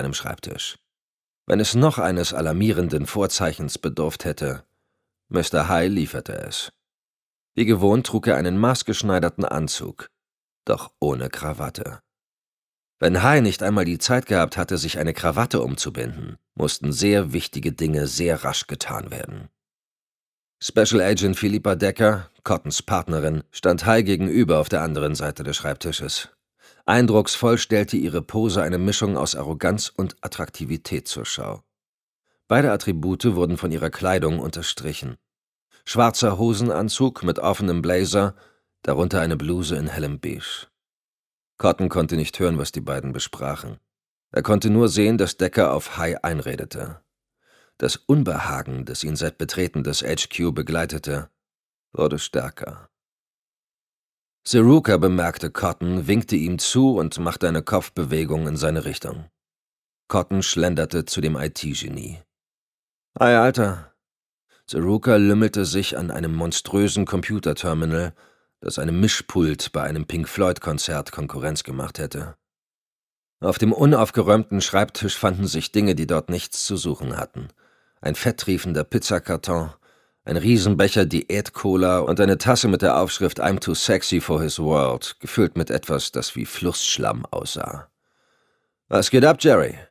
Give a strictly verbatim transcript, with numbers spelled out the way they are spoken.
seinem Schreibtisch. Wenn es noch eines alarmierenden Vorzeichens bedurft hätte, Mister High lieferte es. Wie gewohnt trug er einen maßgeschneiderten Anzug, doch ohne Krawatte. Wenn High nicht einmal die Zeit gehabt hatte, sich eine Krawatte umzubinden, mussten sehr wichtige Dinge sehr rasch getan werden. Special Agent Philippa Decker, Cottons Partnerin, stand High gegenüber auf der anderen Seite des Schreibtisches. Eindrucksvoll stellte ihre Pose eine Mischung aus Arroganz und Attraktivität zur Schau. Beide Attribute wurden von ihrer Kleidung unterstrichen. Schwarzer Hosenanzug mit offenem Blazer, darunter eine Bluse in hellem Beige. Cotton konnte nicht hören, was die beiden besprachen. Er konnte nur sehen, dass Decker auf High einredete. Das Unbehagen, das ihn seit Betreten des H Q begleitete, wurde stärker. Seruka bemerkte Cotton, winkte ihm zu und machte eine Kopfbewegung in seine Richtung. Cotton schlenderte zu dem I T-Genie. »Hi, Alter!« Seruka lümmelte sich an einem monströsen Computerterminal, das einem Mischpult bei einem Pink-Floyd-Konzert Konkurrenz gemacht hätte. Auf dem unaufgeräumten Schreibtisch fanden sich Dinge, die dort nichts zu suchen hatten. Ein fetttriefender Pizzakarton, ein Riesenbecher Diät-Cola und eine Tasse mit der Aufschrift »I'm too sexy for his world«, gefüllt mit etwas, das wie Flussschlamm aussah. »Was geht ab, Jerry?«